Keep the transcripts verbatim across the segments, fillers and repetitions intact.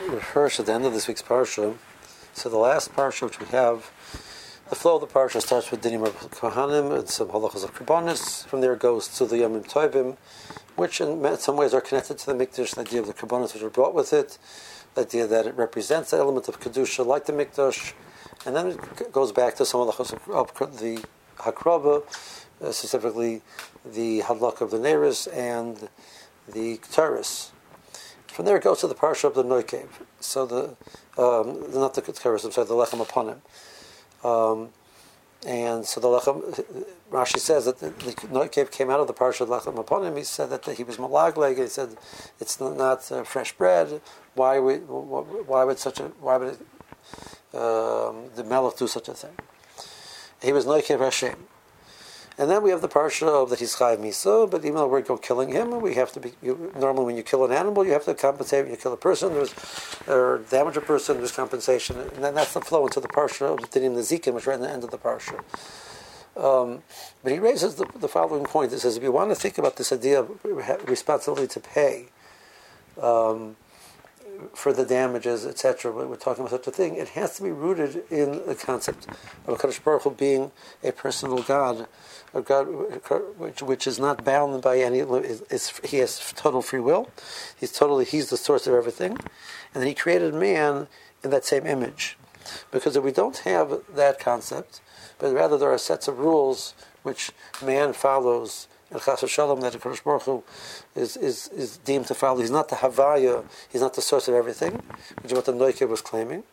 refers to the end of this week's parsha. So the last parsha which we have, the flow of the parsha starts with Dinim of Kohanim and some halachas of Karbonis. From there it goes to the Yomim Tovim, which in some ways are connected to the Mikdash, the idea of the Karbonis which are brought with it, the idea that it represents the element of Kedusha like the Mikdash, and then it goes back to some halachas of the Hakrava, uh, specifically the Hadlak of the Neris and the Ktaris. From there it goes to the parsha of the Noikev. So the, um, not the Ktaris, I'm sorry, the Lechem Aponim. Um, and so the Lechem, Rashi says that the, the Noikev came out of the parsha of Lechem Aponim. He said that he was malagleg. He said it's not uh, fresh bread. Why would why would such a why would it, um, the Melech do such a thing? He was Noikev Hashem. And then we have the parsha of that he's Chayav Misa, but even though we're killing him, we have to be, you, normally when you kill an animal, you have to compensate. When you kill a person, there's, or damage a person, there's compensation. And then that's the flow into the parsha of the Dinim Nezikim, which is right in the end of the parsha. Um, but he raises the, the following point. He says, if you want to think about this idea of responsibility to pay um, for the damages, et cetera, we're talking about such a thing, it has to be rooted in the concept of HaKadosh Baruch Hu being a personal God, a God which, which is not bound by any. Is, is, he has total free will. He's totally. He's the source of everything, and then he created man in that same image. Because if we don't have that concept, but rather there are sets of rules which man follows, and Chas v'Shalom that HaKadosh Baruch Hu is, is is deemed to follow. He's not the Havaya. He's not the source of everything, which is what the Noikev was claiming.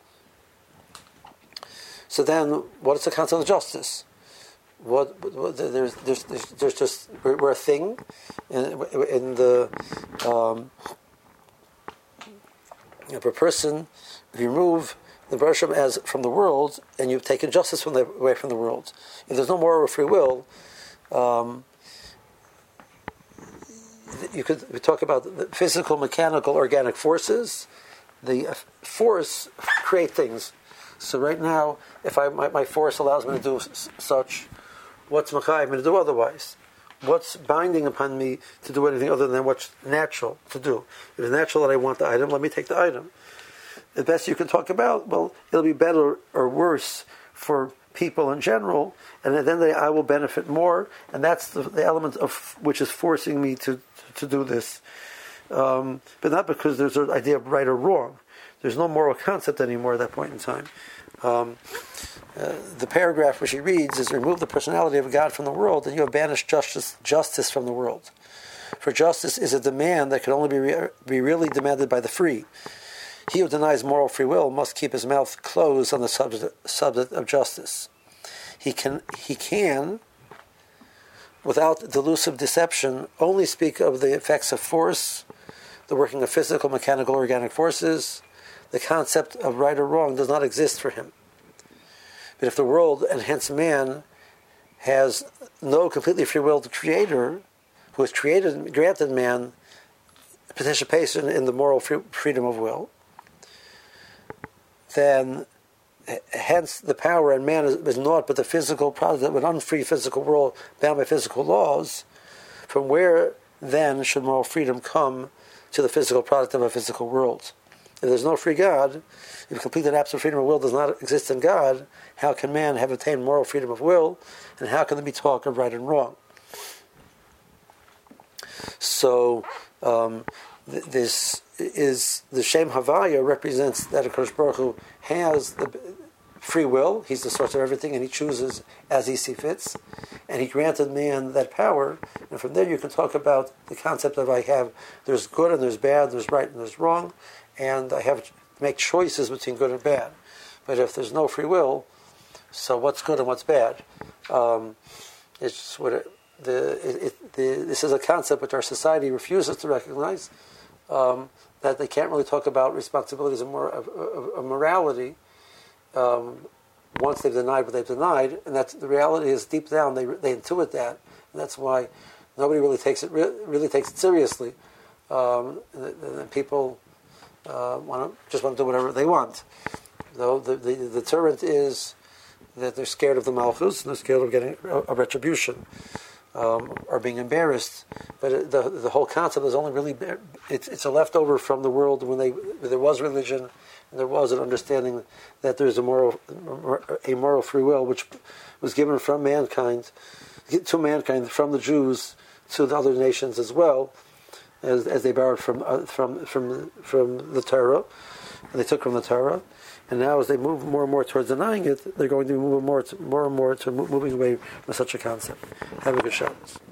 So then, what is the concept of justice? What, what there's, there's there's there's just we're, we're a thing in, in the um, if a person, if you remove the Bereshim as from the world and you've taken justice from the, away from the world, if there's no more free will, um, you could we talk about the physical, mechanical, organic forces. The force create things. So right now, if I my, my force allows me to do s- such. What's Machayim to do otherwise? What's binding upon me to do anything other than what's natural to do? If it's natural that I want the item, let me take the item. The best you can talk about, well, it'll be better or worse for people in general, and then they, I will benefit more, and that's the, the element of which is forcing me to, to do this. Um, but not because there's an idea of right or wrong. There's no moral concept anymore at that point in time. Um, uh, the paragraph which he reads is, remove the personality of God from the world and you have banished justice, justice from the world. For justice is a demand that can only be, re- be really demanded by the free. He who denies moral free will must keep his mouth closed on the subject, subject of justice. He can, he can, without delusive deception, only speak of the effects of force, the working of physical, mechanical, organic forces. The concept of right or wrong does not exist for him. But if the world, and hence man, has no completely free-willed creator, who has created, granted man participation in the moral free, freedom of will, then hence the power in man is, is naught but the physical product of an unfree physical world bound by physical laws. From where then should moral freedom come to the physical product of a physical world? If there's no free God, if complete and absolute freedom of will does not exist in God, how can man have attained moral freedom of will, and how can there be talk of right and wrong? So, um, th- this is the Shem Havaya represents that HaKadosh Baruch Hu has the free will. He's the source of everything, and he chooses as he sees fits. And he granted man that power. And from there, you can talk about the concept of I have there's good and there's bad, there's right and there's wrong. And I have to make choices between good and bad. But if there's no free will, so what's good and what's bad? Um, it's what it, the, it, it, the this is a concept which our society refuses to recognize. Um, that they can't really talk about responsibilities of, mor- of, of, of morality um, once they've denied what they've denied, and that's the reality is deep down they they intuit that, and that's why nobody really takes it re- really takes it seriously. Um, and, and people. Uh, want to, just want to do whatever they want. Though the, the, the deterrent is that they're scared of the malchus and they're scared of getting a, a retribution. um, are being embarrassed. But it, the the whole concept is only really it's it's a leftover from the world when they when there was religion and there was an understanding that there's a moral a moral free will which was given from mankind to mankind from the Jews to the other nations as well, as as they borrowed from uh, from from from the Torah, and they took from the Torah. And now, as they move more and more towards denying it, they're going to be moving more, to, more and more to moving away from such a concept. Have a good Shabbos.